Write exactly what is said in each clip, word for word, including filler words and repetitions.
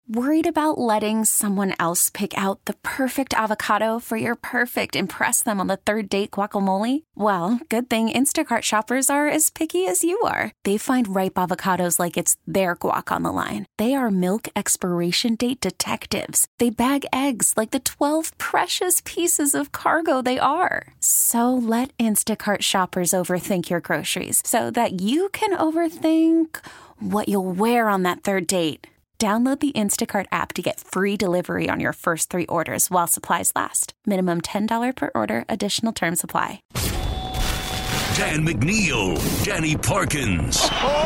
Worried about letting someone else pick out the perfect avocado for your perfect impress them on the third date guacamole? Well, good thing Instacart shoppers are as picky as you are. They find ripe avocados like it's their guac on the line. They are milk expiration date detectives. They bag eggs like the twelve precious pieces of cargo they are. So let Instacart shoppers overthink your groceries so that you can overthink what you'll wear on that third date. Download the Instacart app to get free delivery on your first three orders while supplies last. Minimum ten dollars per order. Additional terms apply. Dan McNeil, Danny Parkins.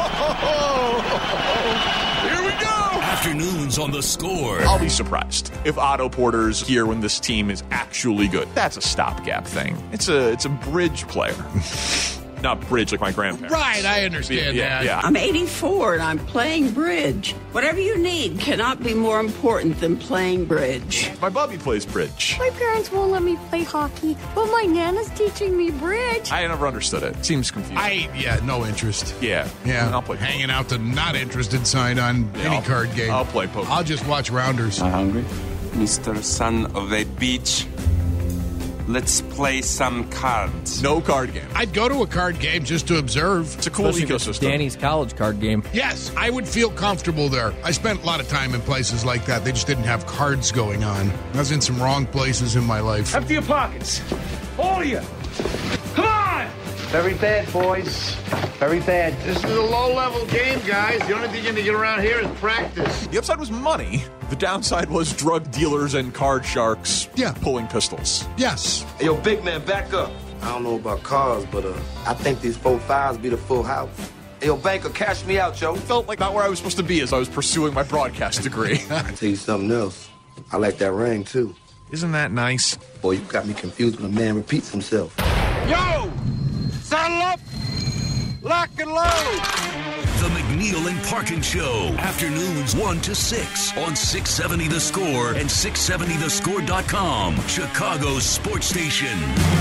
Here we go! Afternoons on The Score. I'll be surprised if Otto Porter's here when this team is actually good. That's a stopgap thing. It's a it's a bridge player. Not bridge like my grandparents. Right, I understand yeah, that. Yeah. I'm eighty-four and I'm playing bridge. Whatever you need cannot be more important than playing bridge. My bubby plays bridge. My parents won't let me play hockey, but my Nana's teaching me bridge. I never understood it. Seems confusing. I, yeah, no interest. Yeah. Yeah, I'll play hanging out the not interested sign on Yeah, any I'll- card game. I'll play poker. I'll just watch rounders. Are hungry? Mister Son of a Beach, let's play some cards. No card game. I'd go to a card game just to observe. It's a cool Especially if it's ecosystem. Danny's college card game. Yes, I would feel comfortable there. I spent a lot of time in places like that. They just didn't have cards going on. I was in some wrong places in my life. Empty your pockets. All of you. Come on! Very bad, boys. Very bad. This is a low-level game, guys. The only thing you're going to get around here is practice. The upside was money. The downside was drug dealers and card sharks Yeah. pulling pistols. Yes. Hey, yo, big man, back up. I don't know about cars, but uh, I think these four fives be the full house. Hey, yo, banker, cash me out, yo. Felt like not where I was supposed to be as I was pursuing my broadcast degree. I tell you something else. I like that ring, too. Isn't that nice? Boy, you got me confused when a man repeats himself. Yo! Saddle up! Lock and load! The McNeil and Parkin Show. Afternoons one to six on six seventy The Score and six seventy the score dot com. Chicago's sports station.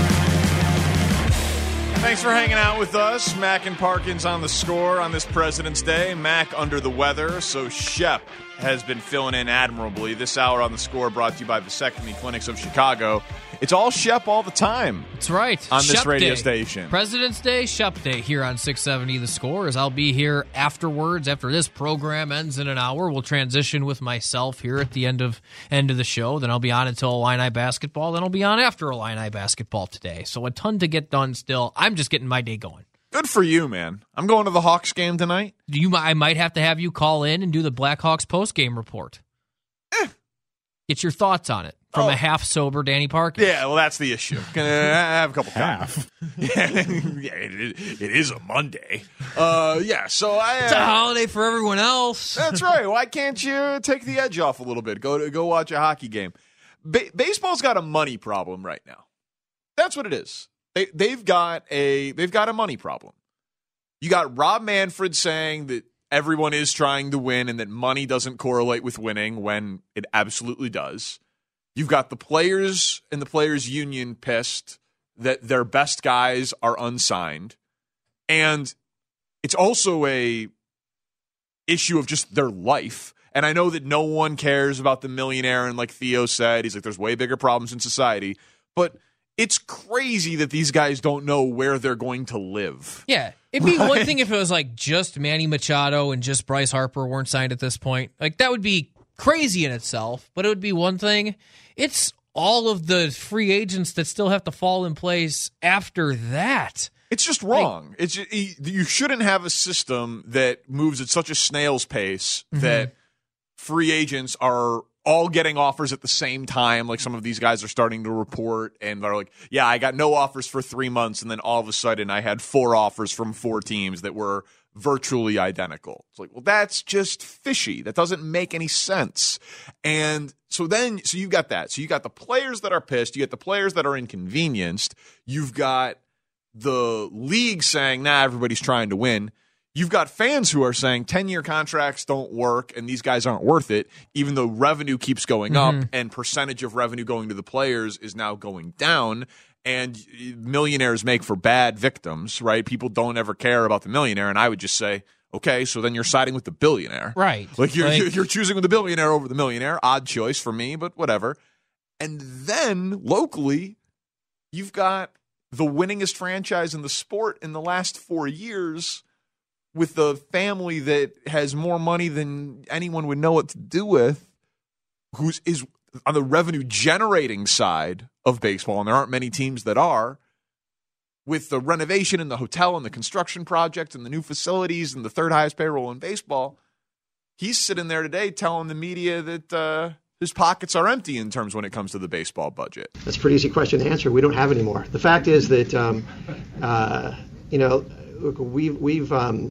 Thanks for hanging out with us. Mac and Parkins on The Score on this President's Day. Mac under the weather, so Shep has been filling in admirably. This hour on The Score brought to you by Vasectomy Clinics of Chicago. It's all Shep all the time. That's right. On this Shep radio Day. station. President's Day, Shep Day here on six seventy The Score. As I'll be here afterwards, after this program ends in an hour. We'll transition with myself here at the end of end of the show. Then I'll be on until Illini basketball. Then I'll be on after Illini basketball today. So a ton to get done still. I'm just getting my day going. Good for you, man. I'm going to the Hawks game tonight. You, I might have to have you call in and do the Blackhawks post-game report. Eh. Get your thoughts on it from Oh. a half-sober Danny Parker. Yeah, well, that's the issue. Can I have a couple half? yeah, yeah it, it is a Monday. Uh, yeah, so I. Uh, It's a holiday for everyone else. That's right. Why can't you take the edge off a little bit? Go to go watch a hockey game. Ba- baseball's got a money problem right now. That's what it is. They they've got a they've got a money problem. You got Rob Manfred saying that everyone is trying to win and that money doesn't correlate with winning when it absolutely does. You've got the players and the players union pissed that their best guys are unsigned. And it's also a issue of just their life. And I know that no one cares about the millionaire, and like Theo said, he's like, there's way bigger problems in society. But it's crazy that these guys don't know where they're going to live. Yeah. It'd be one thing if it was like just Manny Machado and just Bryce Harper weren't signed at this point. Like that would be crazy in itself, but it would be one thing. It's all of the free agents that still have to fall in place after that. It's just wrong. It's you shouldn't have a system that moves at such a snail's pace mm-hmm. that free agents are all getting offers at the same time. Like some of these guys are starting to report and they're like, yeah, I got no offers for three months. And then all of a sudden I had four offers from four teams that were virtually identical. It's like, well, that's just fishy. That doesn't make any sense. And so then, so you've got that. So you got the players that are pissed. You got the players that are inconvenienced. You've got the league saying, nah, everybody's trying to win. You've got fans who are saying ten-year contracts don't work and these guys aren't worth it, even though revenue keeps going Mm-hmm. up and percentage of revenue going to the players is now going down. And millionaires make for bad victims, right? People don't ever care about the millionaire. And I would just say, Okay, so then you're siding with the billionaire. Right. Like you're, Like- you're choosing with the billionaire over the millionaire. Odd choice for me, but whatever. And then locally, you've got the winningest franchise in the sport in the last four years with the family that has more money than anyone would know what to do with, who's is on the revenue generating side of baseball, and there aren't many teams that are, with the renovation and the hotel and the construction project and the new facilities and the third highest payroll in baseball. He's sitting there today telling the media that uh, his pockets are empty in terms when it comes to the baseball budget. That's a pretty easy question to answer. We don't have any more. The fact is that, um, uh, you know, look, we've, we've um...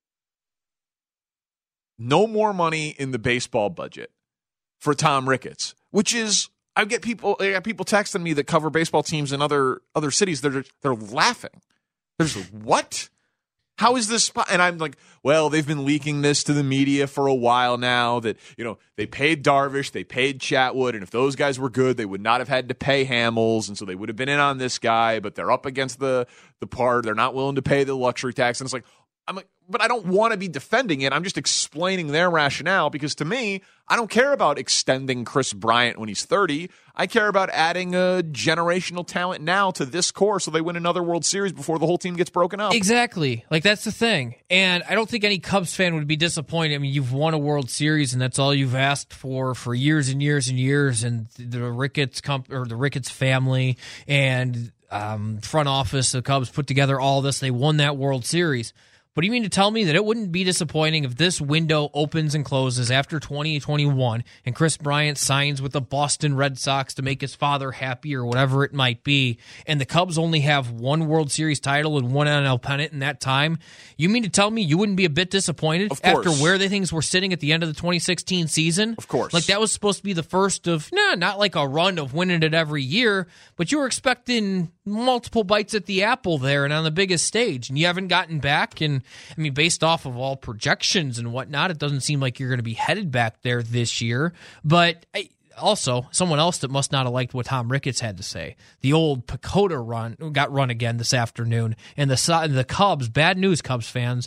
no more money in the baseball budget for Tom Ricketts, which is, I get people, I got people texting me that cover baseball teams in other other cities. They're they're laughing. They're just like, what? How is this? And I'm like, well, they've been leaking this to the media for a while now. That, you know, they paid Darvish, they paid Chatwood, and if those guys were good, they would not have had to pay Hamels, and so they would have been in on this guy. But they're up against the the part. They're not willing to pay the luxury tax, and it's like, I'm like, but I don't want to be defending it. I'm just explaining their rationale, because to me, I don't care about extending Chris Bryant when he's thirty. I care about adding a generational talent now to this core so they win another World Series before the whole team gets broken up. Exactly. Like, that's the thing. And I don't think any Cubs fan would be disappointed. I mean, you've won a World Series, and that's all you've asked for for years and years and years. And the Ricketts comp- or the Ricketts family and um, front office, the Cubs put together all this. They won that World Series. But do you mean to tell me that it wouldn't be disappointing if this window opens and closes after twenty twenty-one and Chris Bryant signs with the Boston Red Sox to make his father happy or whatever it might be, and the Cubs only have one World Series title and one N L pennant in that time? You mean to tell me you wouldn't be a bit disappointed after where the things were sitting at the end of the twenty sixteen season? Of course. Like, that was supposed to be the first of, nah, not like a run of winning it every year, but you were expecting multiple bites at the apple there and on the biggest stage, and you haven't gotten back. And I mean, based off of all projections and whatnot, it doesn't seem like you're going to be headed back there this year. But I, also, someone else that must not have liked what Tom Ricketts had to say, the old Pacoda run got run again this afternoon, and the the Cubs, bad news, Cubs fans,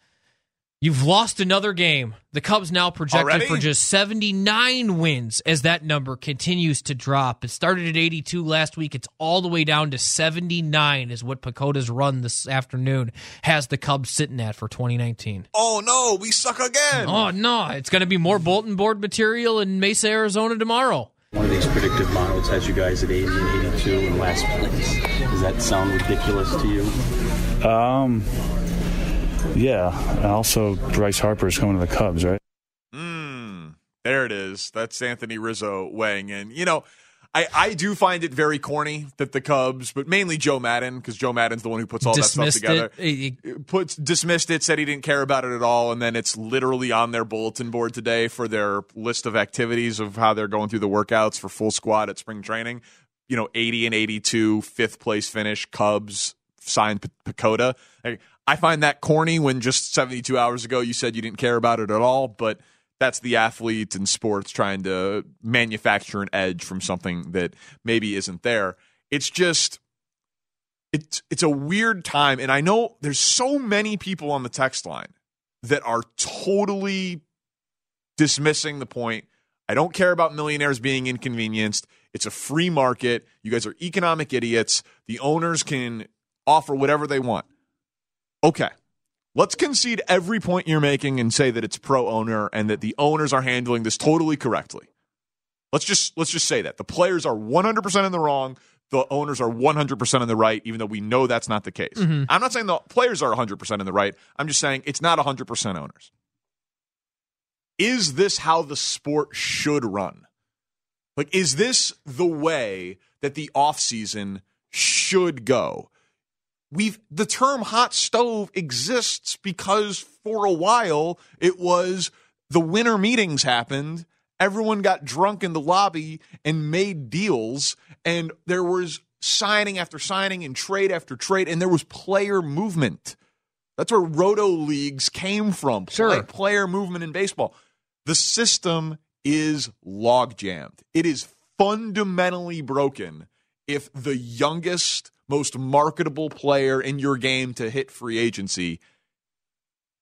you've lost another game. The Cubs now projected Already? for just seventy-nine wins as that number continues to drop. It started at eighty-two last week. It's all the way down to seventy-nine is what Pacoda's run this afternoon has the Cubs sitting at for twenty nineteen. Oh, no, we suck again. Oh, no, it's going to be more bulletin board material in Mesa, Arizona tomorrow. One of these predictive models has you guys at eighty and eighty-two in last place. Does that sound ridiculous to you? Um... Yeah, and also Bryce Harper is coming to the Cubs, right? Mm, there it is. That's Anthony Rizzo weighing in. You know, I, I do find it very corny that the Cubs, but mainly Joe Madden, because Joe Madden's the one who puts all dismissed that stuff together. It. He, puts dismissed it, said he didn't care about it at all, and then it's literally on their bulletin board today for their list of activities of how they're going through the workouts for full squad at spring training. You know, eighty and eighty-two, fifth place finish, Cubs signed P- Pacoda. Like, I find that corny when just seventy-two hours ago you said you didn't care about it at all, but that's the athlete in sports trying to manufacture an edge from something that maybe isn't there. It's just, it's, it's a weird time, and I know there's so many people on the text line that are totally dismissing the point. I don't care about millionaires being inconvenienced. It's a free market. You guys are economic idiots. The owners can offer whatever they want. Okay, let's concede every point you're making and say that it's pro-owner and that the owners are handling this totally correctly. Let's just let's just say that. The players are one hundred percent in the wrong. The owners are one hundred percent in the right, even though we know that's not the case. Mm-hmm. I'm not saying the players are one hundred percent in the right. I'm just saying it's not one hundred percent owners. Is this how the sport should run? Like, is this the way that the offseason should go? We've the term hot stove exists because for a while it was the winter meetings happened, everyone got drunk in the lobby and made deals, and there was signing after signing and trade after trade, and there was player movement. That's where roto leagues came from. Sure. Play, player movement in baseball. The system is log jammed. It is fundamentally broken if the youngest, most marketable player in your game to hit free agency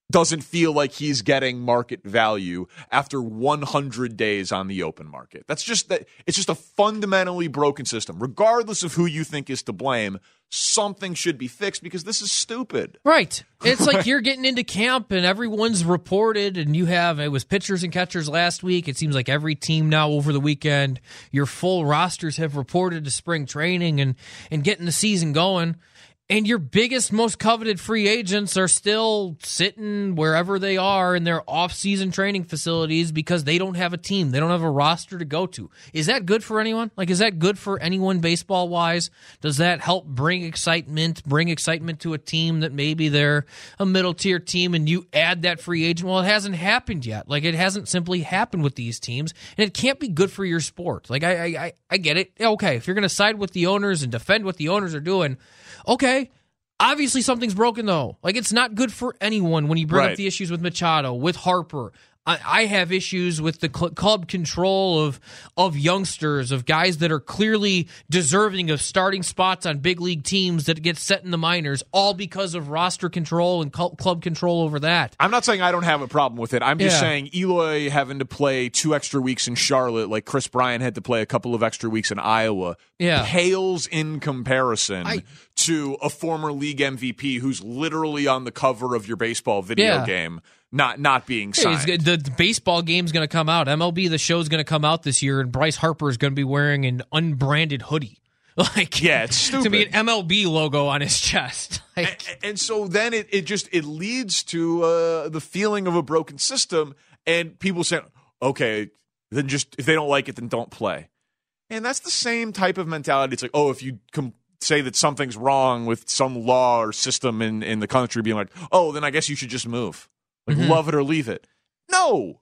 doesn't feel like he's getting market value after one hundred days on the open market. That's just that. It's just a fundamentally broken system. Regardless of who you think is to blame, something should be fixed because this is stupid. Right. It's like you're getting into camp and everyone's reported, and you have, it was pitchers and catchers last week. It seems like every team now over the weekend, your full rosters have reported to spring training and, and getting the season going. And your biggest, most coveted free agents are still sitting wherever they are in their off-season training facilities because they don't have a team. They don't have a roster to go to. Is that good for anyone? Like, is that good for anyone baseball-wise? Does that help bring excitement, bring excitement to a team that maybe they're a middle-tier team and you add that free agent? Well, it hasn't happened yet. Like, it hasn't simply happened with these teams, and it can't be good for your sport. Like, I, I, I get it. Okay, if you're going to side with the owners and defend what the owners are doing, okay. Obviously, something's broken, though. Like, it's not good for anyone when you bring right. up the issues with Machado, with Harper. I, I have issues with the cl- club control of of youngsters, of guys that are clearly deserving of starting spots on big league teams that get set in the minors, all because of roster control and cl- club control over that. I'm not saying I don't have a problem with it. I'm just Yeah. saying Eloy having to play two extra weeks in Charlotte, like Chris Bryant had to play a couple of extra weeks in Iowa, Yeah. pales in comparison I- to a former league M V P who's literally on the cover of your baseball video Yeah. game. Not not being Hey, signed. it's, the, the baseball game's going to come out. M L B, the show's going to come out this year, and Bryce Harper is going to be wearing an unbranded hoodie. Like, yeah, it's stupid. It's going to be an M L B logo on his chest. Like, and, and so then it, it just it leads to uh, the feeling of a broken system, and people say, okay, then just if they don't like it, then don't play. And that's the same type of mentality. It's like, oh, if you com- say that something's wrong with some law or system in, in the country, being like, oh, then I guess you should just move. Like, Mhm. love it or leave it. No.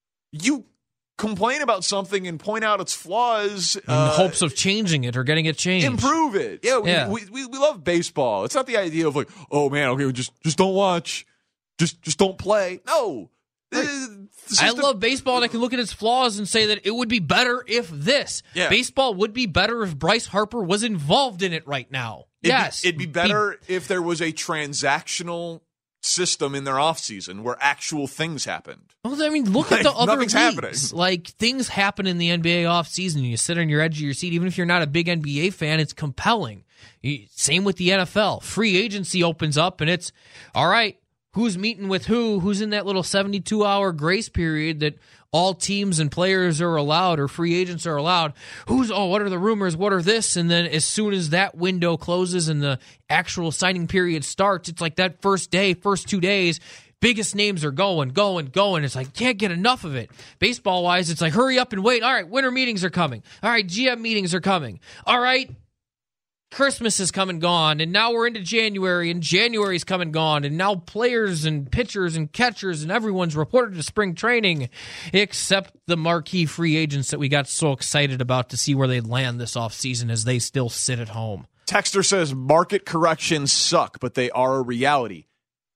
You complain about something and point out its flaws. in uh, hopes of changing it or getting it changed. Improve it. Yeah, we, Yeah. We, we, we love baseball. It's not the idea of like, oh, man, okay, just just don't watch. Just just don't play. No. The- the I system- love baseball, and I can look at its flaws and say that it would be better if this. Yeah. Baseball would be better if Bryce Harper was involved in it right now. It'd yes. Be, it'd be better if there was a transactional system in their offseason where actual things happened. Well, I mean, look Like, at the other nothing's leagues. happening. Like, things happen in the N B A offseason, and you sit on your edge of your seat. Even if you're not a big N B A fan, it's compelling. You- Same with the N F L. Free agency opens up, and it's, all right, who's meeting with who? Who's in that little seventy-two hour grace period that all teams and players are allowed, or free agents are allowed? Who's, oh, what are the rumors? What are this? And then as soon as that window closes and the actual signing period starts, it's like that first day, first two days, biggest names are going, going, going. It's like, can't get enough of it. Baseball-wise, it's like, hurry up and wait. All right, winter meetings are coming. All right, G M meetings are coming. All right, Christmas has come and gone, and now we're into January, and January's come and gone, and now players and pitchers and catchers and everyone's reported to spring training, except the marquee free agents that we got so excited about to see where they land this offseason as they still sit at home. Texter says market corrections suck, but they are a reality.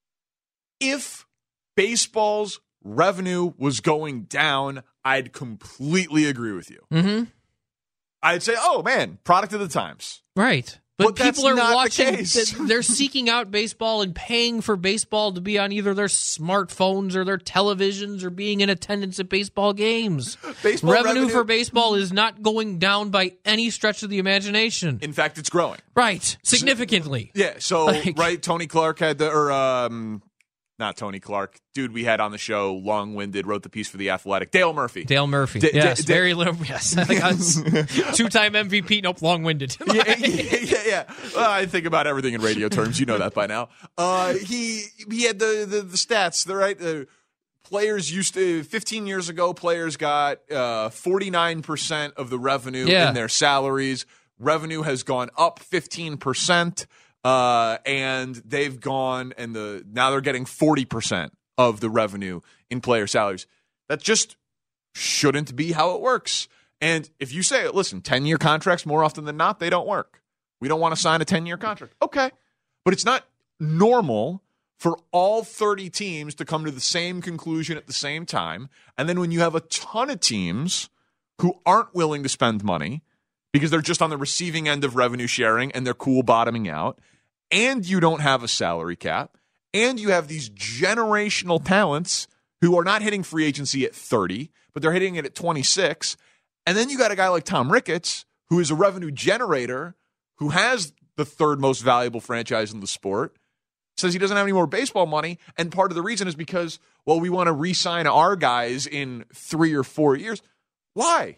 If baseball's revenue was going down, I'd completely agree with you. Mm-hmm. I'd say, oh, man, product of the times. Right. But, But that's people are not the watching, case. they're seeking out baseball and paying for baseball to be on either their smartphones or their televisions or being in attendance at baseball games. Baseball revenue, revenue- for baseball is not going down by any stretch of the imagination. In fact, it's growing. Right. Significantly. Yeah, so, Like- right, Tony Clark had the, or, um, not Tony Clark, dude we had on the show, long-winded, wrote the piece for The Athletic, Dale Murphy. Dale Murphy. D- yes, D- very little. Yes. Two-time M V P. Nope, long-winded. yeah, yeah, yeah, yeah. Well, I think about everything in radio terms. You know that by now. Uh, he he had the, the, the stats, the right. The players used to fifteen years ago. Players got uh, forty-nine percent of the revenue Yeah. in their salaries. Revenue has gone up fifteen percent, uh, and they've gone and the now they're getting forty percent of the revenue in player salaries. That just shouldn't be how it works. And if you say, listen, ten-year contracts, more often than not, they don't work. We don't want to sign a ten-year contract. Okay. But it's not normal for all thirty teams to come to the same conclusion at the same time. And then when you have a ton of teams who aren't willing to spend money because they're just on the receiving end of revenue sharing and they're cool bottoming out, and you don't have a salary cap, and you have these generational talents who are not hitting free agency at thirty, but they're hitting it at twenty-six. And then you got a guy like Tom Ricketts, who is a revenue generator, who has the third most valuable franchise in the sport, says he doesn't have any more baseball money. And part of the reason is because, well, we want to re-sign our guys in three or four years. Why?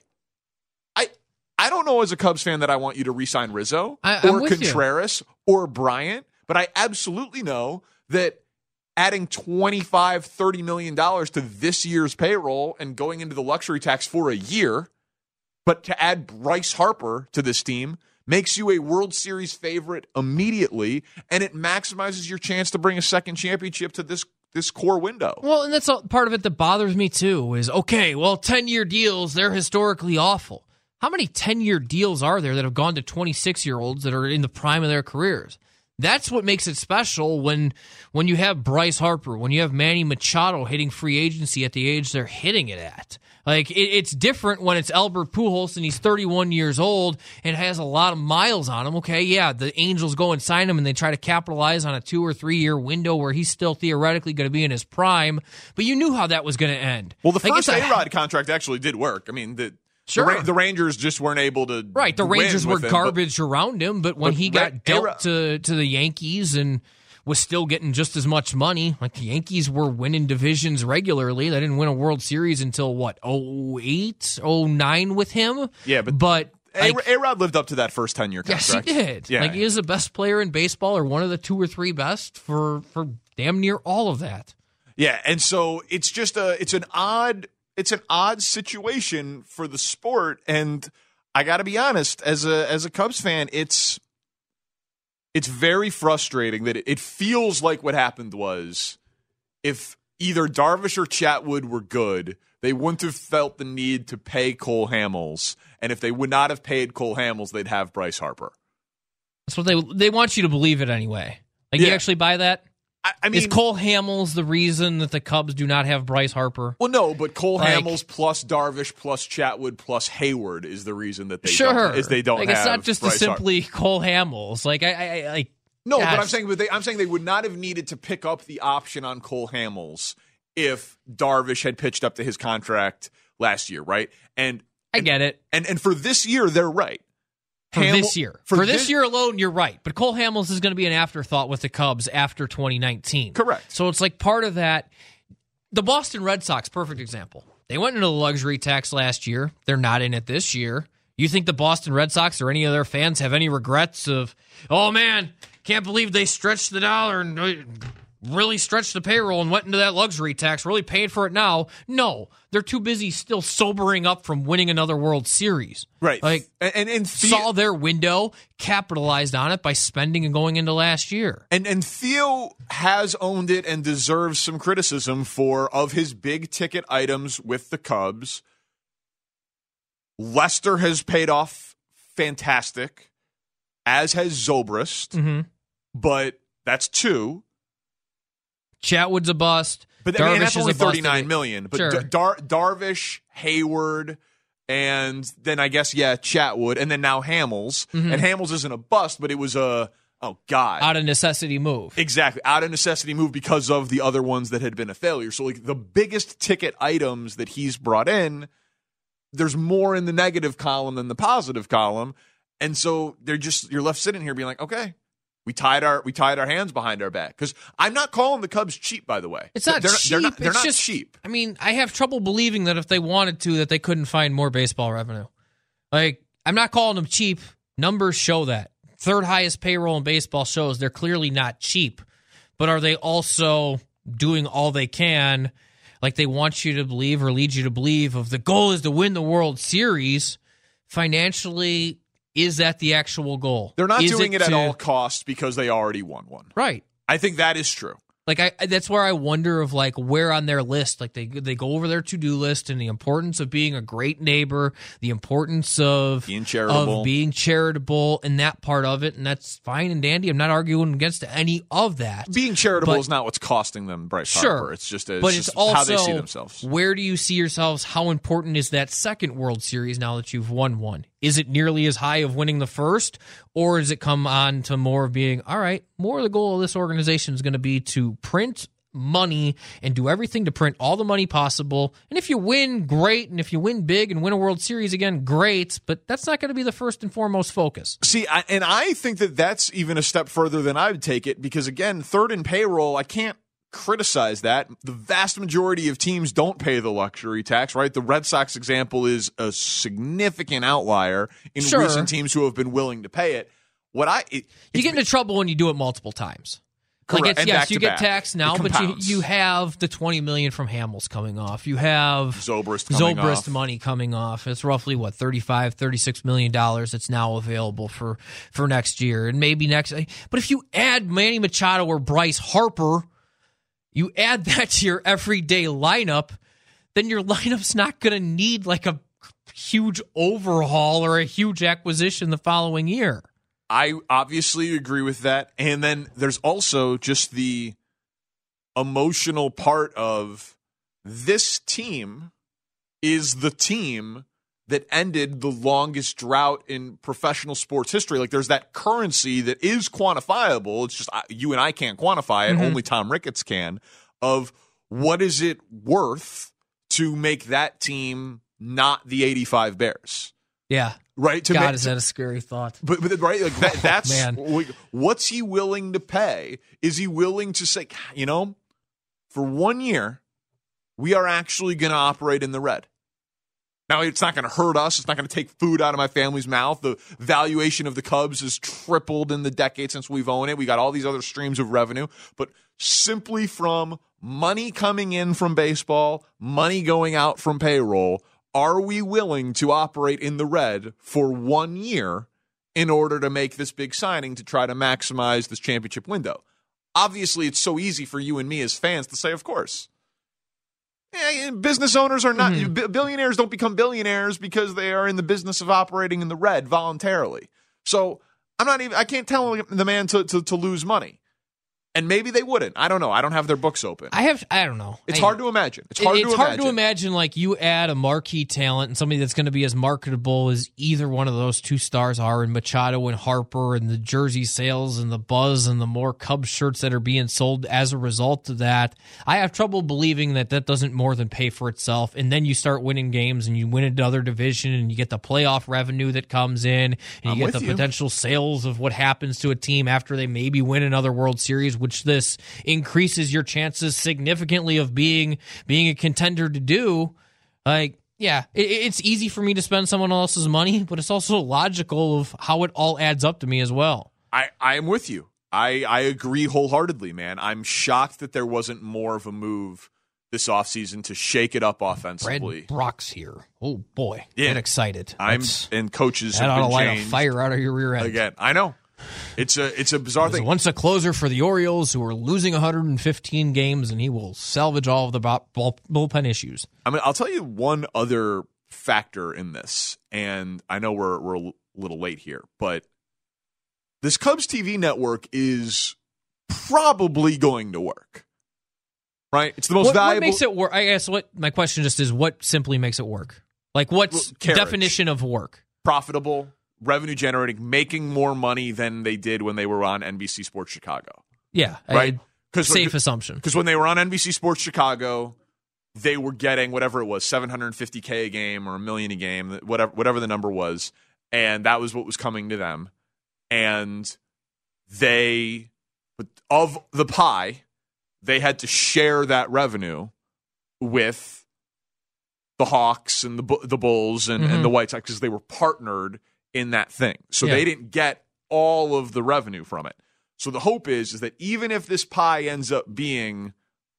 I I don't know as a Cubs fan that I want you to re-sign Rizzo I, or Contreras you. or Bryant, but I absolutely know that adding twenty-five, thirty million dollars to this year's payroll and going into the luxury tax for a year, but to add Bryce Harper to this team makes you a World Series favorite immediately, and it maximizes your chance to bring a second championship to this this core window. Well, and that's all, part of it that bothers me too is, okay, well, ten-year deals, they're historically awful. How many ten-year deals are there that have gone to twenty-six-year-olds that are in the prime of their careers? That's what makes it special when when you have Bryce Harper, when you have Manny Machado hitting free agency at the age they're hitting it at. Like, it, it's different when it's Albert Pujols and he's thirty-one years old and has a lot of miles on him. Okay, yeah, the Angels go and sign him and they try to capitalize on a two- or three-year window where he's still theoretically going to be in his prime, but you knew how that was going to end. Well, the like, first A-Rod contract actually did work. I mean, the... Sure. The, Ra- the Rangers just weren't able to Right, the Rangers were him, garbage but, around him, but when but he got Ra- dealt Ra- to, to the Yankees and was still getting just as much money, like the Yankees were winning divisions regularly. They didn't win a World Series until, what, oh eight, oh nine with him? Yeah, but, but A- like, A-Rod lived up to that first ten-year contract. Yes, he did. Yeah. Like, he is the best player in baseball or one of the two or three best for, for damn near all of that. Yeah, and so it's just a it's an odd it's an odd situation for the sport, and I got to be honest, as a as a Cubs fan, it's it's very frustrating that it, it feels like what happened was if either Darvish or Chatwood were good, they wouldn't have felt the need to pay Cole Hamels, and if they would not have paid Cole Hamels, they'd have Bryce Harper. That's what they they want you to believe it anyway. Like, Yeah. you actually buy that? I, I mean, is Cole Hamels the reason that the Cubs do not have Bryce Harper? Well, no, but Cole Like- Hamels plus Darvish plus Chatwood plus Hayward is the reason that they Sure, don't, is they don't like have it's not just a Bryce Harper. simply Cole Hamels. Like I, I, I like No, gosh. but I'm saying, but they, I'm saying they would not have needed to pick up the option on Cole Hamels if Darvish had pitched up to his contract last year, right? And I get it. And and for this year, they're right. For Hamel- this year, for, for, this thi- year alone, you're right. But Cole Hamels is going to be an afterthought with the Cubs after twenty nineteen. Correct. So it's like part of that. The Boston Red Sox, perfect example. They went into the luxury tax last year. They're not in it this year. You think the Boston Red Sox or any of their fans have any regrets of, oh man, can't believe they stretched the dollar and uh, really stretched the payroll and went into that luxury tax, really paid for it now? No, they're too busy still sobering up from winning another World Series. Right. Like, and, and, and the- saw their window, capitalized on it by spending and going into last year. And and Theo has owned it and deserves some criticism for of his big ticket items with the Cubs. Lester has paid off fantastic, as has Zobrist, Mm-hmm. but that's two. Chatwood's a bust. But Darvish I mean, that's is only a bust. thirty-nine million. But Sure. Dar- Darvish, Hayward, and then I guess yeah, Chatwood, and then now Hamels. Mhm. And Hamels isn't a bust, but it was a oh god, Out of necessity move. exactly out of necessity move because of the other ones that had been a failure. So like the biggest ticket items that he's brought in, there's more in the negative column than the positive column, and so they're just you're left sitting here being like, okay. We tied our we tied our hands behind our back because I'm not calling the Cubs cheap. By the way, It's not they're, cheap. They're not, they're it's not just cheap. I mean, I have trouble believing that if they wanted to, that they couldn't find more baseball revenue. Like, I'm not calling them cheap. Numbers show that. Third highest payroll in baseball shows they're clearly not cheap. But are they also doing all they can, like they want you to believe or lead you to believe, of the goal is to win the World Series financially? Is that the actual goal? They're not Is doing it, it at to- all costs because they already won one. Right. I think that is true. Like I, that's where I wonder of like where on their list, like they they go over their to do list and the importance of being a great neighbor, the importance of being charitable, of being charitable, and that part of it, and that's fine and dandy. I'm not arguing against any of that. Being charitable But- is not what's costing them Bryce Sure, Harper. It's just, it's but just it's also how they see themselves. Where do you see yourselves? How important is that second World Series now that you've won one? Is it nearly as high of winning the first, or does it come on to more of being, all right, more of the goal of this organization is going to be to to print money and do everything to print all the money possible. And if you win, great. And if you win big and win a World Series again, great. But that's not going to be the first and foremost focus. See, I, and I think that that's even a step further than I would take it because, again, third in payroll, I can't criticize that. The vast majority of teams don't pay the luxury tax, right? The Red Sox example is a significant outlier in Sure. recent teams who have been willing to pay it. What I it, You get into trouble when you do it multiple times. Correct. Like it's, And yes, back you to get back. taxed now, It but you, compounds. you have the twenty million dollars from Hamels coming off. You have Zobrist coming Zobrist off. money coming off. It's roughly what thirty-five, thirty-six million dollars that's now available for for next year and maybe next. But if you add Manny Machado or Bryce Harper, you add that to your everyday lineup, then your lineup's not going to need like a huge overhaul or a huge acquisition the following year. I obviously agree with that. And then there's also just the emotional part of this team is the team that ended the longest drought in professional sports history. Like there's that currency that is quantifiable. It's just I- you and I can't quantify it. Mm-hmm. Only Tom Ricketts can. Of what is it worth to make that team not the eighty-five Bears? Yeah. Right? To God, make, is that a scary thought? But, but right, like that, that's Man. what's he willing to pay? Is he willing to say, you know, for one year, we are actually going to operate in the red? Now, it's not going to hurt us. It's not going to take food out of my family's mouth. The valuation of the Cubs has tripled in the decade since we've owned it. We got all these other streams of revenue, but simply from money coming in from baseball, money going out from payroll, are we willing to operate in the red for one year in order to make this big signing to try to maximize this championship window? Obviously, it's so easy for you and me as fans to say, of course. Yeah, business owners are not, mm-hmm. b- billionaires don't become billionaires because they are in the business of operating in the red voluntarily. So I'm not even, I can't tell the man to, to, to lose money. And maybe they wouldn't. I don't know. I don't have their books open. I have. I don't know. It's I, hard to imagine. It's hard it, to it's imagine. hard to imagine like you add a marquee talent and somebody that's going to be as marketable as either one of those two stars are in Machado and Harper and the jersey sales and the buzz and the more Cubs shirts that are being sold as a result of that. I have trouble believing that that doesn't more than pay for itself. And then you start winning games and you win another division and you get the playoff revenue that comes in and you I'm get with the you. potential sales of what happens to a team after they maybe win another World Series, which this increases your chances significantly of being being a contender to do. Like, yeah, it, it's easy for me to spend someone else's money, but it's also logical of how it all adds up to me as well. I, I am with you. I, I agree wholeheartedly, man. I'm shocked that there wasn't more of a move this offseason to shake it up offensively. Brad Brock's here. Oh, boy. Yeah. Get excited. I'm That's, and coaches that have ought been to light changed. a fire out of your rear end. Again, I know. It's a it's a bizarre He was thing. once a closer for the Orioles, who are losing one hundred fifteen games, and he will salvage all of the bull, bull, bullpen issues. I mean, I'll tell you one other factor in this, and I know we're we're a little late here, but this Cubs T V network is probably going to work. Right? It's the most what, valuable. What makes it work? I guess what my question just is: what simply makes it work? Like, what's Carriage. definition of work? Profitable, revenue generating, making more money than they did when they were on N B C Sports Chicago. Yeah, Right? I, safe assumption. Because when they were on N B C Sports Chicago, they were getting whatever it was, seven hundred fifty K a game or a million a game, whatever whatever the number was, and that was what was coming to them. And they, of the pie, they had to share that revenue with the Hawks and the the Bulls and, Mm-hmm. and the White Sox because they were partnered in that thing. So Yeah. they didn't get all of the revenue from it. So the hope is, is that even if this pie ends up being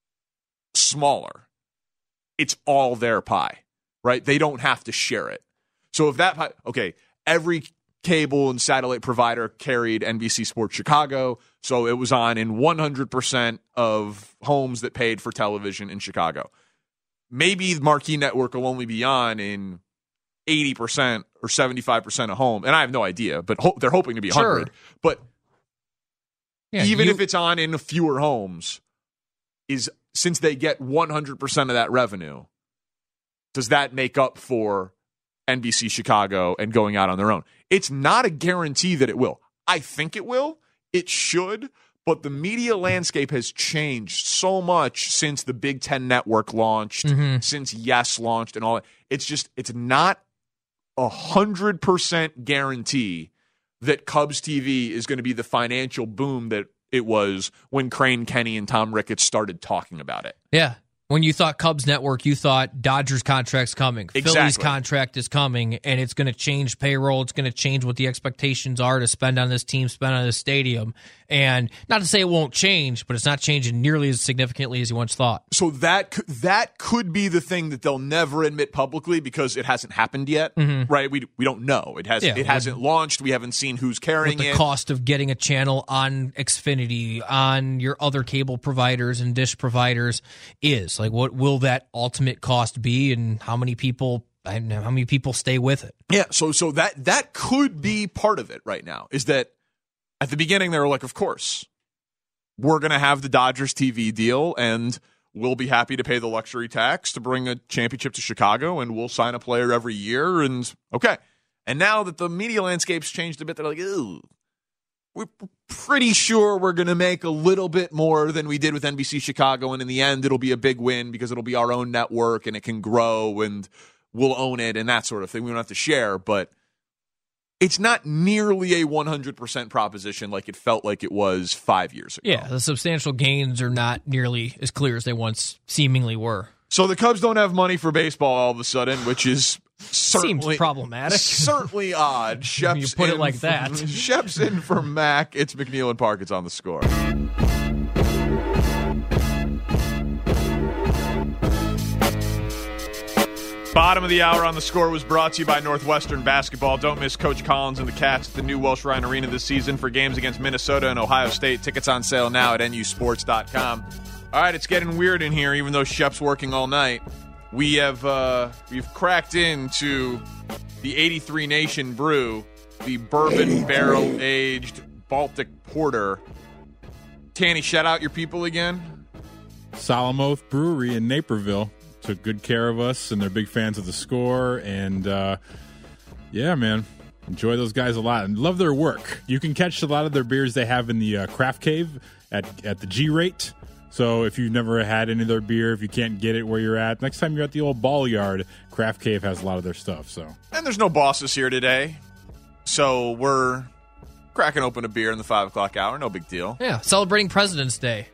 smaller, it's all their pie, right? They don't have to share it. So if that pie, okay, every cable and satellite provider carried N B C Sports Chicago, so it was on in one hundred percent of homes that paid for television in Chicago. Maybe the Marquee Network will only be on in eighty percent or seventy-five percent of home, and I have no idea, but ho- they're hoping to be one hundred. Sure. But Yeah, even you- if it's on in fewer homes, is since they get one hundred percent of that revenue, does that make up for N B C Chicago and going out on their own? It's not a guarantee that it will. I think it will. It should. but the media landscape has changed so much since the Big Ten Network launched, Mm-hmm. since Yes launched, and all that. It's just, it's not a hundred percent guarantee that Cubs T V is going to be the financial boom that it was when Crane Kenny and Tom Ricketts started talking about it. Yeah. When you thought Cubs Network, you thought Dodgers contract's coming. Exactly. Phillies contract is coming, and it's going to change payroll. It's going to change what the expectations are to spend on this team, spend on this stadium. And not to say it won't change, but it's not changing nearly as significantly as you once thought. So that could, that could be the thing that they'll never admit publicly because it hasn't happened yet, Mhm. right? We we don't know. It has Yeah, it hasn't launched. We haven't seen who's carrying What the it. cost of getting a channel on Xfinity, on your other cable providers and dish providers is. Like, what will that ultimate cost be, and how many people I don't know, how many people stay with it? Yeah, so so that that could be part of it right now. Is that at the beginning they were like, of course, we're going to have the Dodgers T V deal, and we'll be happy to pay the luxury tax to bring a championship to Chicago, and we'll sign a player every year, and okay. And now that the media landscape's changed a bit, they're like, ooh, we're pretty sure we're going to make a little bit more than we did with N B C Chicago, and in the end, it'll be a big win because it'll be our own network, and it can grow, and we'll own it, and that sort of thing. We don't have to share, but it's not nearly a one hundred percent proposition like it felt like it was five years ago. Yeah, the substantial gains are not nearly as clear as they once seemingly were. So the Cubs don't have money for baseball all of a sudden, which is certainly Seems problematic. Certainly odd. Shep's You put it in like for- that. Shep's in for Mac. It's McNeil and Park. It's On the Score. Bottom of the hour On the Score was brought to you by Northwestern Basketball. Don't miss Coach Collins and the Cats at the new Welsh Ryan Arena this season for games against Minnesota and Ohio State. Tickets on sale now at N U sports dot com. All right, it's getting weird in here, even though Shep's working all night. We have uh, we've cracked into the eighty-three Nation Brew, the bourbon barrel aged Baltic Porter. Tanny, shout out your people again. Solemn Oath Brewery in Naperville took good care of us, and they're big fans of the Score. And uh, yeah, man, enjoy those guys a lot and love their work. You can catch a lot of their beers they have in the uh, Craft Cave at at the G Rate. So if you've never had any of their beer, if you can't get it where you're at, next time you're at the old Ball Yard, Craft Cave has a lot of their stuff. So And there's no bosses here today, so we're cracking open a beer in the five o'clock hour. No big deal. Yeah, celebrating President's Day.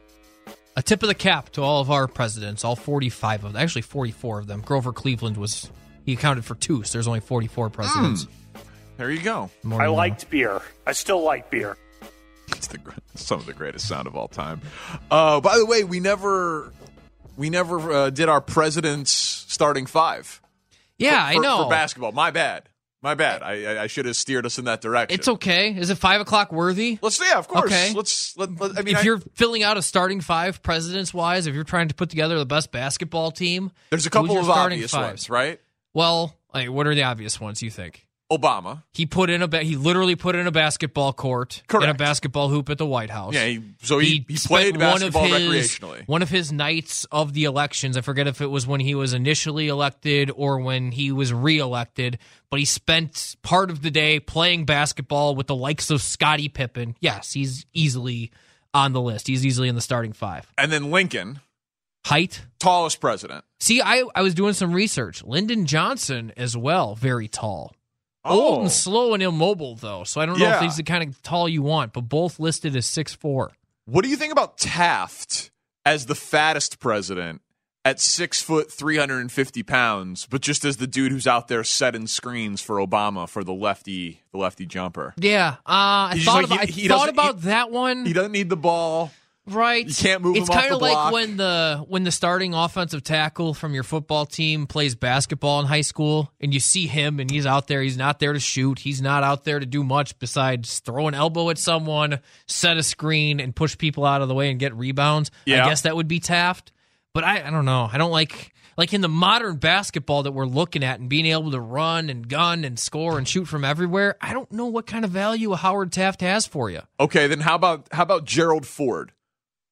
A tip of the cap to all of our presidents, all forty-five of them, actually forty-four of them. Grover Cleveland was, he accounted for two, so there's only forty-four presidents. Mm. There you go. More I than liked beer. I still like beer. It's the some of the greatest sound of all time. Uh, by the way, we never we never uh, did our presidents starting five. Yeah, for, I for, know. for basketball. My bad. My bad. I, I, I should have steered us in that direction. It's okay. Is it five o'clock worthy? Let's yeah, of course. Okay. Let's. Let, let, I mean, if I- you're filling out a starting five, presidents wise, if you're trying to put together the best basketball team, there's a who's couple your of starting obvious five? ones, right? Well, like, what are the obvious ones you think? Obama. He put in a ba- he literally put in a basketball court Correct. in a basketball hoop at the White House. Yeah, he- so he- he spent played one of basketball his- recreationally. One of his nights of the elections, I forget if it was when he was initially elected or when he was reelected, but he spent part of the day playing basketball with the likes of Scottie Pippen. Yes, he's easily on the list. He's easily in the starting five. And then Lincoln. Height? Tallest president. See, I, I was doing some research. Lyndon Johnson as well, very tall. Oh. Old and slow and immobile, though, so I don't know Yeah. if he's the kind of tall you want, but both listed as six foot four. What do you think about Taft as the fattest president at six foot, three hundred fifty pounds, but just as the dude who's out there setting screens for Obama for the lefty, the lefty jumper? Yeah, uh, I He's thought just like, about, he- I he thought doesn't- about that one. He doesn't need the ball. Right. You can't move it's him off kinda the block. like when the when the starting offensive tackle from your football team plays basketball in high school and you see him and he's out there, he's not there to shoot, he's not out there to do much besides throw an elbow at someone, set a screen, and push people out of the way and get rebounds. Yeah. I guess that would be Taft. But I, I don't know. I don't like like in the modern basketball that we're looking at and being able to run and gun and score and shoot from everywhere, I don't know what kind of value a Howard Taft has for you. Okay, then how about how about Gerald Ford?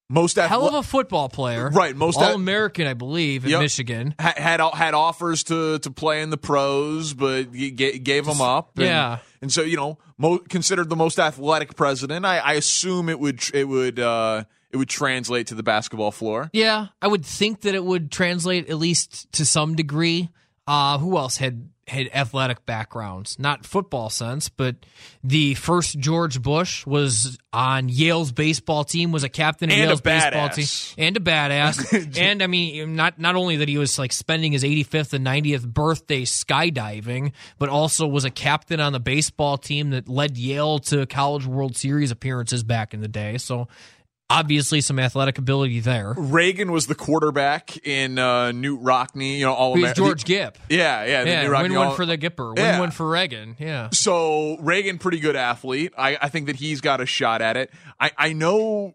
most athle- hell of a football player, right? Most all at- American, I believe, in yep. Michigan. Ha- had had offers to to play in the pros, but g- g- gave them up. And, yeah, and so you know, mo- considered the most athletic president. I, I assume it would it would uh, it would translate to the basketball floor. Yeah, I would think that it would translate at least to some degree. Uh, who else had had athletic backgrounds? Not football sense, but the first George Bush was on Yale's baseball team, was a captain of and Yale's a baseball badass. team, and a badass. And I mean, not not only that he was like spending his eighty-fifth and ninetieth birthday skydiving, but also was a captain on the baseball team that led Yale to College World Series appearances back in the day. So obviously some athletic ability there. Reagan was the quarterback in uh, Newt Rockne, you know, all He's Amer- George Gipp. Yeah, yeah. Yeah, Newt Rockne, win-win all- for the Gipper. Yeah. Win-win for Reagan, yeah. So Reagan, pretty good athlete. I, I think that he's got a shot at it. I, I know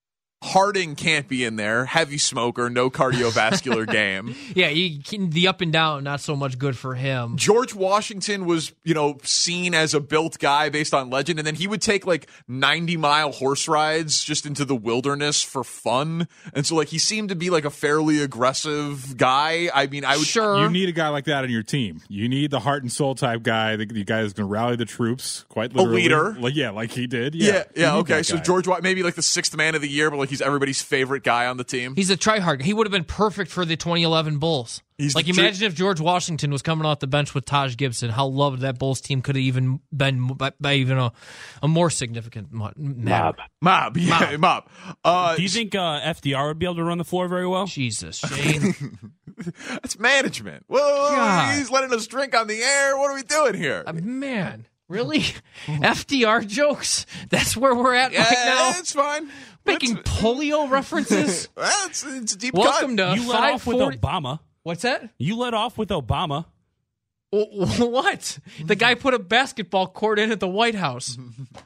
Harding can't be in there. Heavy smoker, no cardiovascular game. Yeah, you can, the up and down, not so much good for him. George Washington was, you know, seen as a built guy based on legend, and then he would take like ninety mile horse rides just into the wilderness for fun. And so, like, he seemed to be like a fairly aggressive guy. I mean, I would sure you need a guy like that on your team. You need the heart and soul type guy, the, the guy that's going to rally the troops, quite literally. A leader, like yeah, like he did. Yeah, Yeah, yeah. Okay, so George, maybe like the sixth man of the year, but like he's everybody's favorite guy on the team. He's a tryhard. He would have been perfect for the twenty eleven Bulls. He's like, the imagine tr- if George Washington was coming off the bench with Taj Gibson, how loved that Bulls team could have even been by, by even a, a more significant mo- Mob. Mob, yeah, mob. mob. Uh, Do you think uh, F D R would be able to run the floor very well? Jesus, Shane. That's management. Well, God. He's letting us drink on the air. What are we doing here? Uh, man, really? F D R jokes? That's where we're at yeah, right now? It's fine. Making it's, polio references? Well, it's, it's a deep Welcome cut. to You let off with Obama. What's that? You let off with Obama. What? The guy put a basketball court in at the White House.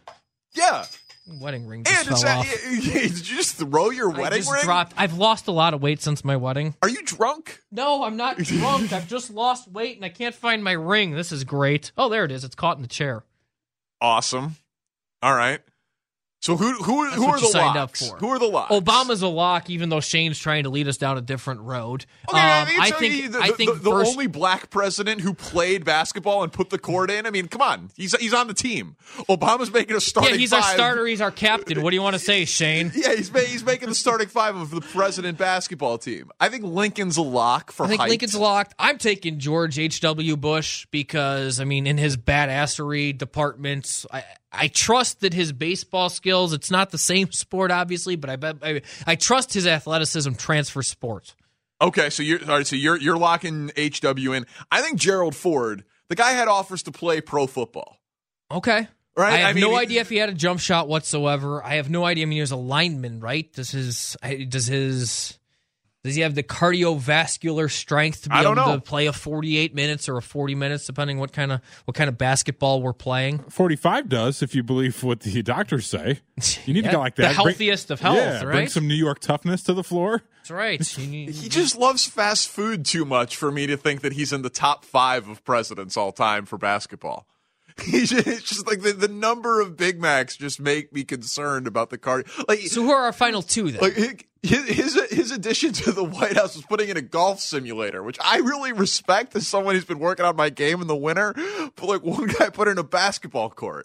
Yeah. Wedding ring just And it's, fell uh, off. did you just throw your I wedding just ring? dropped. I've lost a lot of weight since my wedding. Are you drunk? No, I'm not drunk. I've just lost weight and I can't find my ring. This is great. Oh, there it is. It's caught in the chair. Awesome. All right. So who who That's who what are you the signed locks? up for. Who are the locks? Obama's a lock, even though Shane's trying to lead us down a different road. Okay, um, I, mean, I so think. he- the, I think the, the first, only black president who played basketball and put the court in. I mean, come on, he's he's on the team. Obama's making a starting. yeah, he's five. our starter. He's our captain. What do you want to say, Shane? Yeah, he's ma- he's making the starting five of the president basketball team. I think Lincoln's a lock for I think height. Lincoln's locked. I'm taking George H W. Bush because, I mean, in his badassery departments, I, I trust that his baseball skills, it's not the same sport, obviously, but I bet I, I trust his athleticism transfer sports. Okay, so you're all right. So you're you're locking H W in. I think Gerald Ford, the guy had offers to play pro football. Okay. Right? I have I mean, no he- idea if he had a jump shot whatsoever. I have no idea. I mean, he was a lineman, right? Does his does his does he have the cardiovascular strength to be I able don't know. to play a forty-eight minutes or a forty minutes, depending what kind of what kind of basketball we're playing? forty-five does, if you believe what the doctors say. You need Yeah, to go like the that. Bring- healthiest of health, yeah, Bring right? some New York toughness to the floor. That's right. You need- He just loves fast food too much for me to think that he's in the top five of presidents all time for basketball. He's just, it's just like the, the number of Big Macs just make me concerned about the card. Like, so who are our final two then? like his, his his addition to the White House was putting in a golf simulator, which I really respect as someone who's been working on my game in the winter. But like one guy put in a basketball court.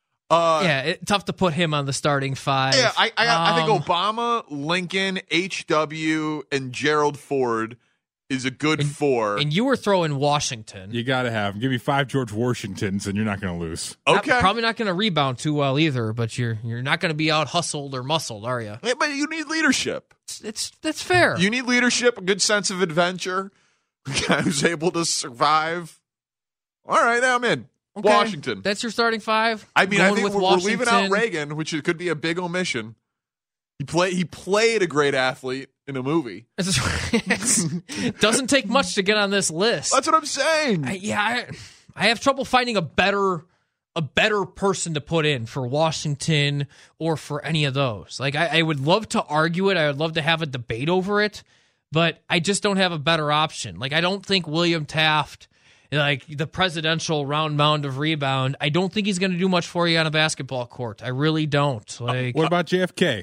Uh, yeah, it, tough to put him on the starting five. Yeah, I I, I Um, think Obama, Lincoln, H W, and Gerald Ford is a good four. And you were throwing Washington. You got to have him. Give me five George Washingtons, and you're not going to lose. Okay, Not- probably not going to rebound too well either, but you're you're not going to be out hustled or muscled, are you? Yeah, but you need leadership. It's, it's that's fair. You need leadership, a good sense of adventure, a guy who's able to survive. All right, I'm in. Okay, Washington. That's your starting five. I mean, I Going think with we're, we're leaving out Washington. Reagan, which it could be a big omission. He play he played a great athlete in a movie. It doesn't take much to get on this list. That's what I'm saying. I, yeah, I, I have trouble finding a better a better person to put in for Washington or for any of those. Like, I, I would love to argue it. I would love to have a debate over it, but I just don't have a better option. Like, I don't think William Taft, like the presidential round mound of rebound, I don't think he's going to do much for you on a basketball court. I really don't. Like, What about J F K?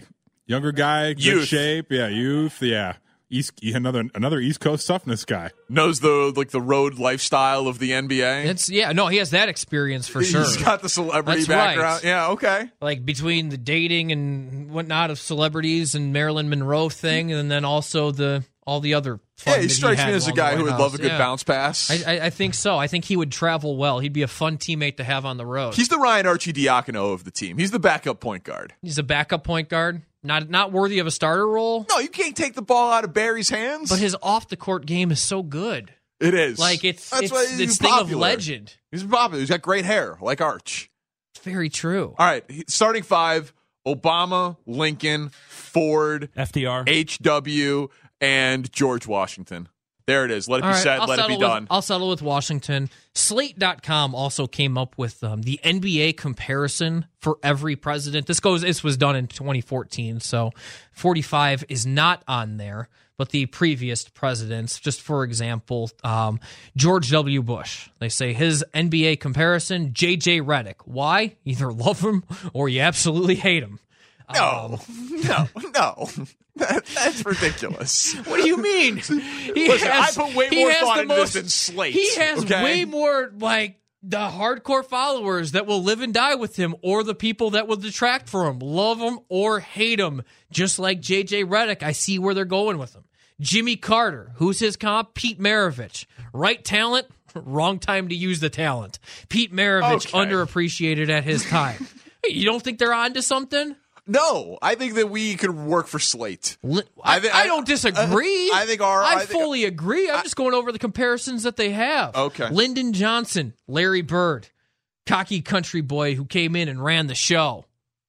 Younger guy, good Youth. shape. Yeah, youth. Yeah. East, another another East Coast toughness guy. Knows the like the road lifestyle of the N B A. It's yeah, no, he has that experience for sure. He's got the celebrity That's background. right. Yeah, okay. Like between the dating and whatnot of celebrities and Marilyn Monroe thing, and then also the all the other fun Yeah, he that strikes had me as a while in the guy who White would House. love a good Yeah. bounce pass. I, I, I think so. I think he would travel well. He'd be a fun teammate to have on the road. He's the Ryan Arcidiacono of the team. He's the backup point guard. He's a backup point guard, not not worthy of a starter role. No, you can't take the ball out of Barry's hands. But his off the court game is so good. It is. Like it's That's it's why he's this thing popular. of legend. He's popular. He's got great hair, like Arch. It's very true. All right, he- starting five: Obama, Lincoln, Ford, F D R, H W, and George Washington. There it is. Let it All be right, said. I'll Let it be settle with- done. I'll settle with Washington. Slate dot com also came up with um, the N B A comparison for every president. This goes. This was done in twenty fourteen, so forty-five is not on there. But the previous presidents, just for example, um, George W. Bush. They say his N B A comparison, J J Redick. Why? Either love him or you absolutely hate him. No, no, no. That, that's ridiculous. What do you mean? He Listen, has, I put way he more has thought the into most, this than Slate. He has okay? way more, like, the hardcore followers that will live and die with him or the people that will detract from him. Love him or hate him. Just like J J Redick, I see where they're going with him. Jimmy Carter, who's his comp? Pete Maravich. Right talent, wrong time to use the talent. Pete Maravich, Okay. underappreciated at his time. Hey, you don't think they're on to something? No, I think that we could work for Slate. I, I thi- I I- don't disagree. I think our- I, I think- fully agree. I'm just going over the comparisons that they have. Okay. Lyndon Johnson, Larry Bird, cocky country boy who came in and ran the show.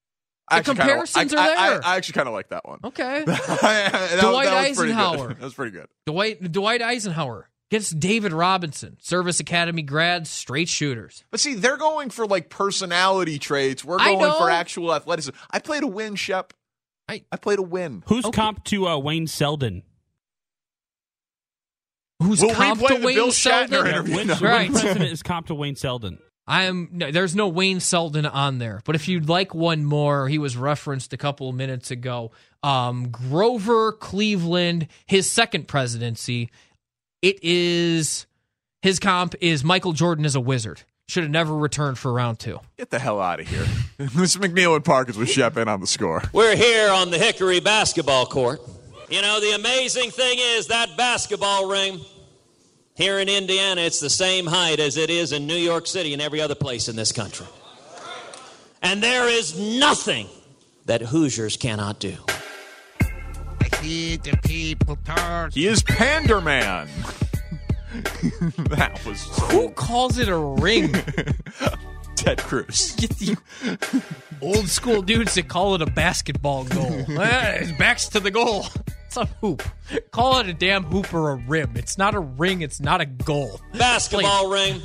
I The actually comparisons kinda, I, are I- there. I, I actually kind of like that one. Okay. that, Dwight that was pretty good. Eisenhower. That was pretty good. Dwight Dwight Eisenhower gets David Robinson, Service Academy grads, straight shooters. But see, they're going for like personality traits. We're I going know. for actual athleticism. I played a win, Shep. I I played a win. Who's Okay. comp to uh, Wayne Selden? Who's We'll comp replay to the Wayne Bill Selden? Shatner interview. Which, No. which Right. president is comp to Wayne Selden? I am. No, there's no Wayne Selden on there. But if you'd like one more, he was referenced a couple of minutes ago. Um, Grover Cleveland, his second presidency. It is his comp is Michael Jordan as a Wizard. Should have never returned for round two. Get the hell out of here. This is McNeil and Parkins with Shep in on the score. We're here on the Hickory basketball court. You know, the amazing thing is that basketball ring here in Indiana, it's the same height as it is in New York City and every other place in this country. And there is nothing that Hoosiers cannot do. I see the people talk. He is Panderman. That was Who calls it a ring? Ted Cruz. Get the old school dudes that call it a basketball goal. Eh, his back's to the goal. It's a hoop. Call it a damn hoop or a rim. It's not a ring. It's not a goal. Basketball ring.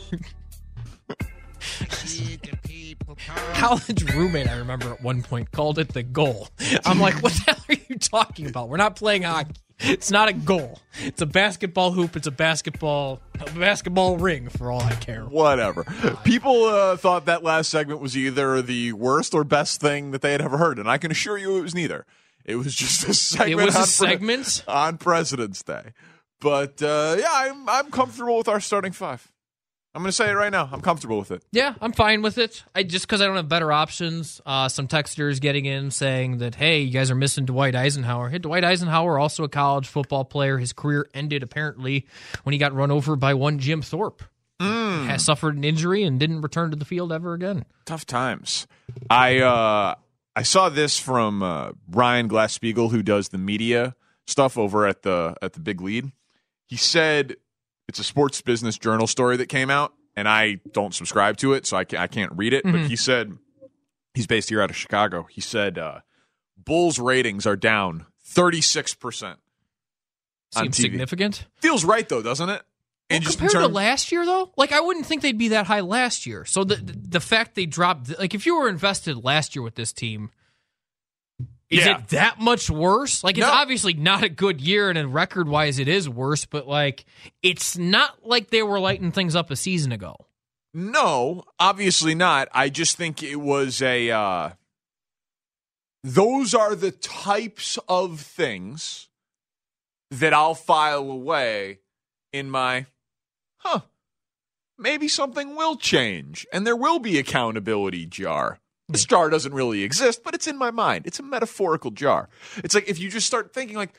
College roommate, I remember at one point, called it the goal. I'm like, what the hell are you talking about? We're not playing hockey. It's not a goal. It's a basketball hoop. It's a basketball a basketball ring for all I care. Whatever. People uh, thought that last segment was either the worst or best thing that they had ever heard, and I can assure you it was neither. It was just a segment, It was a on, pre- segment? on President's Day. But uh, yeah, I'm I'm comfortable with our starting five. I'm going to say it right now. I'm comfortable with it. Yeah, I'm fine with it. I just because I don't have better options. Uh, some texters getting in saying that, hey, you guys are missing Dwight Eisenhower. Hey, Dwight Eisenhower, also a college football player. His career ended apparently when he got run over by one Jim Thorpe. Mm. Has suffered an injury and didn't return to the field ever again. Tough times. I uh, I saw this from uh, Ryan Glass-Steagall, who does the media stuff over at the at the Big Lead. He said it's a Sports Business Journal story that came out, and I don't subscribe to it, so I can't, I can't read it. Mm-hmm. But he said, he's based here out of Chicago. He said uh, Bulls ratings are down thirty-six percent on Seems T V. significant. Feels right, though, doesn't it? And Well, just compared in to term- last year, though, like I wouldn't think they'd be that high last year. So the the fact they dropped, like if you were invested last year with this team, is Yeah. it that much worse? Like it's No. obviously not a good year, and in record wise, it is worse. But like it's not like they were lighting things up a season ago. No, obviously not. I just think it was a uh, those are the types of things that I'll file away in my, huh, maybe something will change and there will be accountability jar. This jar doesn't really exist, but it's in my mind. It's a metaphorical jar. It's like if you just start thinking like,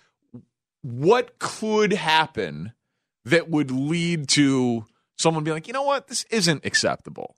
what could happen that would lead to someone being like, you know what, this isn't acceptable.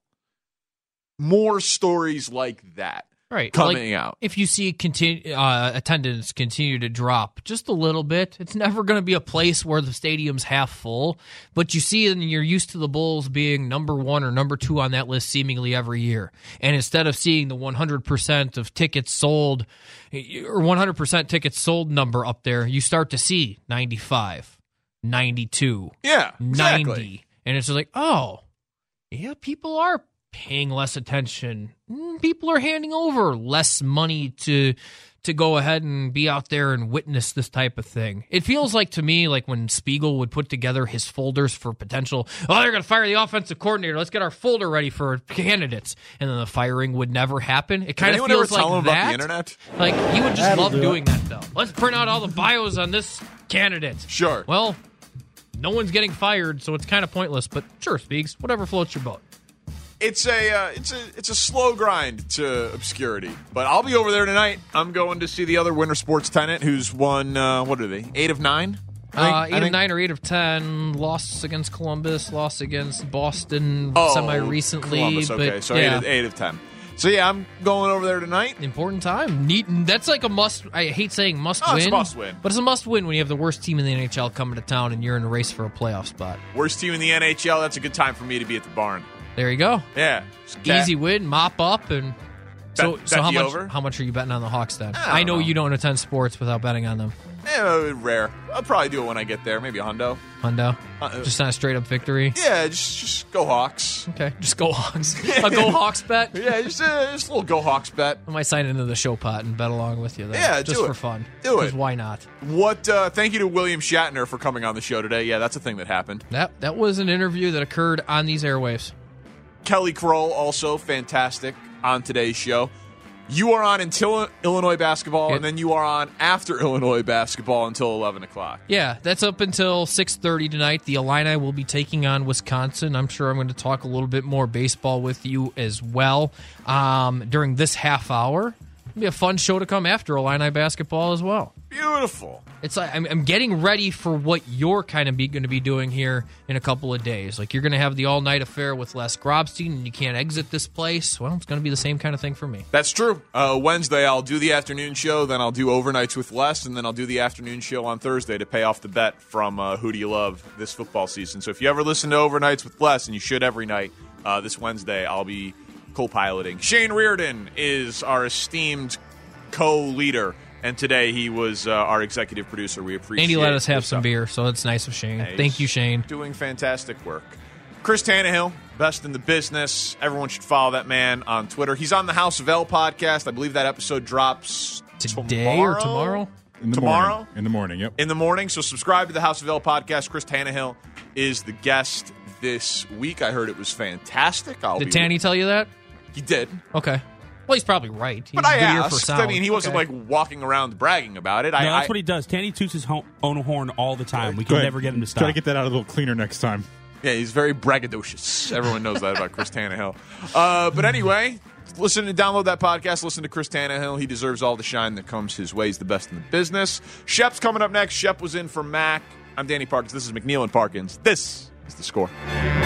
More stories like that. Right, coming like, out. If you see continue, uh, attendance continue to drop just a little bit, it's never going to be a place where the stadium's half full. But you see, and you're used to the Bulls being number one or number two on that list seemingly every year. And instead of seeing the one hundred percent of tickets sold or one hundred percent tickets sold number up there, you start to see ninety-five, ninety-two, yeah, exactly. ninety, and it's just like, oh, yeah, people are paying less attention. People are handing over less money to to go ahead and be out there and witness this type of thing. It feels like to me like when Spiegel would put together his folders for potential, oh, they're going to fire the offensive coordinator. Let's get our folder ready for candidates. And then the firing would never happen. It kind of feels like that. About the internet? Like he would just That'll love do doing it. that though. Let's print out all the bios on this candidate. Sure. Well, no one's getting fired, so it's kind of pointless. But sure, Spiegs, whatever floats your boat. It's a uh, it's a it's a slow grind to obscurity, but I'll be over there tonight. I'm going to see the other Winter Sports tenant who's won. Uh, what are they? Eight of nine. I think, uh, eight I think. of nine or eight of ten. Loss against Columbus. Loss against Boston. Oh, semi recently. Columbus. Okay, but, so yeah. eight, of, eight of ten. So yeah, I'm going over there tonight. Important time. Neat. That's like a must. I hate saying must oh, win. It's a must win, but it's a must win when you have the worst team in the N H L coming to town and you're in a race for a playoff spot. Worst team in the N H L. That's a good time for me to be at the barn. There you go. Yeah. Easy win, mop up, and so bet, so bet how much over? how much are you betting on the Hawks then? I, I know know you don't attend sports without betting on them. Eh, rare. I'll probably do it when I get there. Maybe a hundo. Hundo? Uh, just on a straight up victory? Yeah, just just go Hawks. Okay, just go Hawks. A go Hawks bet? Yeah, just, uh, just a little go Hawks bet. I might sign into the show pot and bet along with you then. Yeah, just do for it. fun. Do it. Because why not? What? Uh, thank you to William Shatner for coming on the show today. Yeah, that's a thing that happened. That that was an interview that occurred on these airwaves. Kelly Kroll, also fantastic on today's show. You are on until Illinois basketball, Yep. and then you are on after Illinois basketball until eleven o'clock. Yeah, that's up until six thirty tonight. The Illini will be taking on Wisconsin. I'm sure I'm going to talk a little bit more baseball with you as well um, during this half hour. It'll be a fun show to come after Illini basketball as well. Beautiful. It's like I'm, I'm getting ready for what you're kind of be, going to be doing here in a couple of days. Like you're going to have the all-night affair with Les Grobstein, and you can't exit this place. Well, it's going to be the same kind of thing for me. That's true. Uh, Wednesday, I'll do the afternoon show, then I'll do overnights with Les, and then I'll do the afternoon show on Thursday to pay off the bet from uh, Who Do You Love this football season. So if you ever listen to overnights with Les, and you should every night, uh, this Wednesday I'll be co-piloting. Shane Reardon is our esteemed co-leader. And today he was uh, our executive producer. We appreciate it. And he let us have some beer, so it's nice of Shane. Hey, Thank you, Shane. Doing fantastic work. Chris Tannehill, best in the business. Everyone should follow that man on Twitter. He's on the House of L podcast. I believe that episode drops today tomorrow? or tomorrow? In the tomorrow? Morning. In the morning, yep. In the morning. So subscribe to the House of L podcast. Chris Tannehill is the guest this week. I heard it was fantastic. I'll Did be Tanny tell you that? He did. Okay. Well, he's probably right. He's But I a good ear for asked. sound. I mean, he wasn't Okay. like walking around bragging about it. No, I, that's I, what he does. Tanny toots his ho- own horn all the time. We Go can ahead. never get him to stop. Try to get that out a little cleaner next time. Yeah, he's very braggadocious. Everyone knows that about Chris Tannehill. Uh, but anyway, listen and download that podcast. Listen to Chris Tannehill. He deserves all the shine that comes his way. He's the best in the business. Shep's coming up next. Shep was in for Mac. I'm Danny Parkins. This is McNeil and Parkins. This is The Score.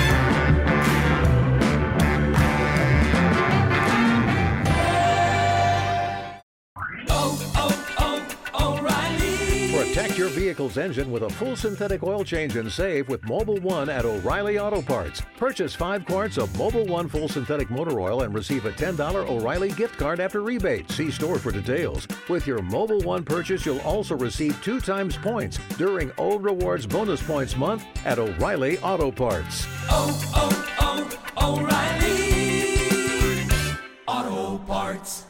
Protect your vehicle's engine with a full synthetic oil change and save with Mobil one at O'Reilly Auto Parts. Purchase five quarts of Mobil one full synthetic motor oil and receive a ten dollars O'Reilly gift card after rebate. See store for details. With your Mobil one purchase, you'll also receive two times points during O Rewards Bonus Points Month at O'Reilly Auto Parts. Oh, oh, oh, O'Reilly Auto Parts.